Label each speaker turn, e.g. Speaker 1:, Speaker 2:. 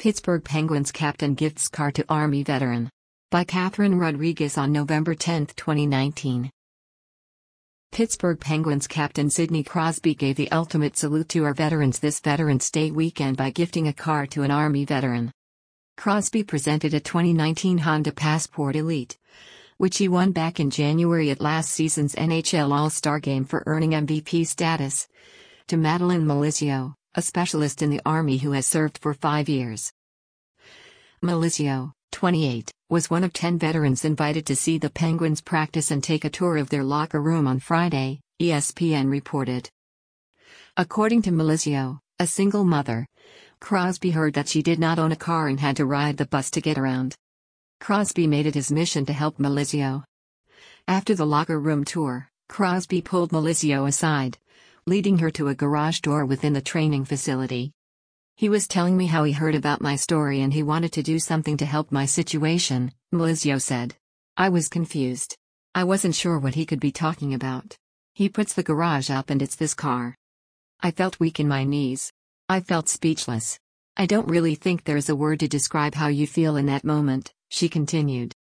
Speaker 1: Pittsburgh Penguins captain gifts car to Army veteran. By Catherine Rodriguez on November 10, 2019. Pittsburgh Penguins captain Sidney Crosby gave the ultimate salute to our veterans this Veterans Day weekend by gifting a car to an Army veteran. Crosby presented a 2019 Honda Passport Elite, which he won back in January at last season's NHL All-Star Game for earning MVP status, to Madeline Malizio, a specialist in the Army who has served for 5 years. Malizio, 28, was one of 10 veterans invited to see the Penguins practice and take a tour of their locker room on Friday, ESPN reported. According to Malizio, a single mother, Crosby heard that she did not own a car and had to ride the bus to get around. Crosby made it his mission to help Malizio. After the locker room tour, Crosby pulled Malizio aside, leading her to a garage door within the training facility. "He was telling me how he heard about my story and he wanted to do something to help my situation," Malizio said. "I was confused. I wasn't sure what he could be talking about. He puts the garage up and it's this car. I felt weak in my knees. I felt speechless. I don't really think there's a word to describe how you feel in that moment," she continued.